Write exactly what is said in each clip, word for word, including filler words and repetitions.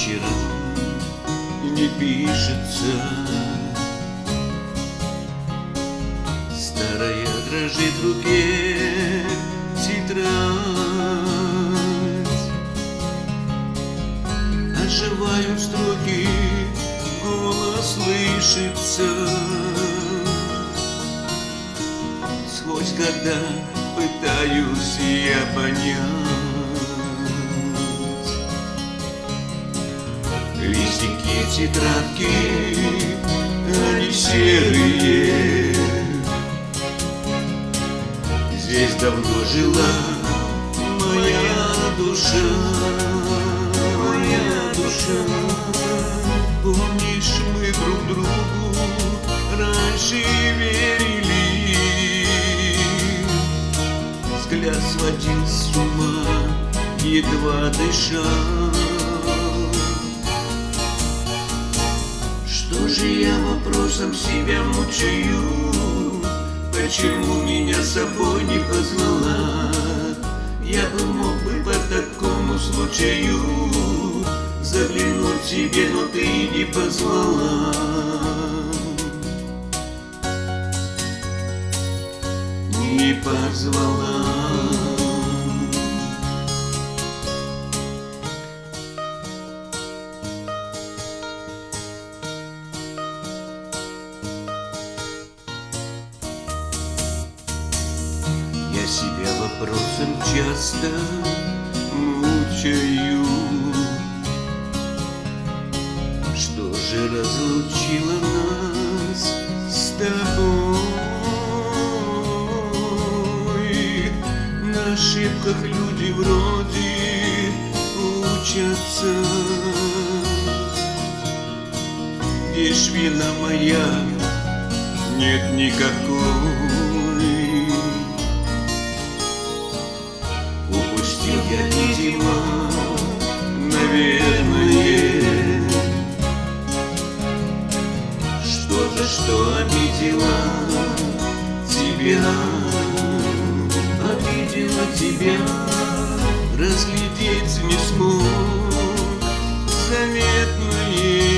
вечером не пишется. Старая дрожит в руке тетрадь, оживают строки, голос слышится. Сквозь года пытаюсь я понять, листики тетрадки, они серые. Здесь давно жила моя душа, моя душа. Помнишь, мы друг другу раньше верили, взгляд сводил с ума, едва дыша. Что же я вопросом себя мучаю? Почему меня с собой не позвала? Я бы мог бы по такому случаю заглянуть к тебе, но ты не позвала. Не позвала. Я себя вопросом часто мучаю. Что же разлучило нас с тобой? На ошибках люди вроде учатся. Где ж вина моя? Нет никакой. Упустил я, видимо, наверное, что-то, что обидела тебя, обидела тебя. Разглядеть не смог заветное,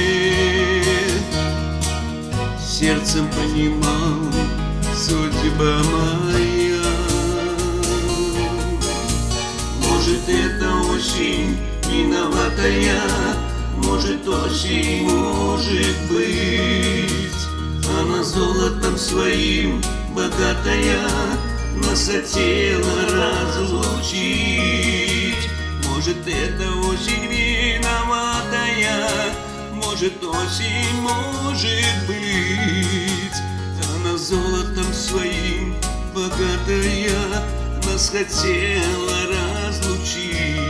сердцем понимал, судьба моя. Может, это осень виноватая, может, осень, может быть, она золотом своим богатая нас хотела разлучить. Может, это осень виноватая, может, осень, может быть, она золотом своим богатая нас хотела разлучить.